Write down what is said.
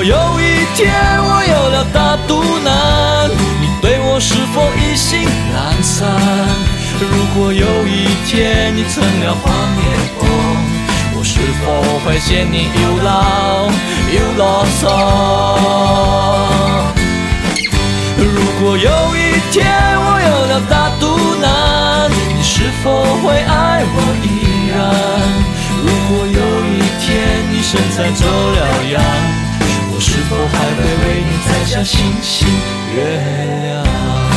果有一天我有了大肚腩，你对我是否意兴阑珊？如果有一天你成了黄脸婆，我是否会嫌你又老又啰嗦？如果有一天我有了大肚腩，你是否会爱我依然？如果有一天你身材走了样，我是否还会为你摘下星星月亮？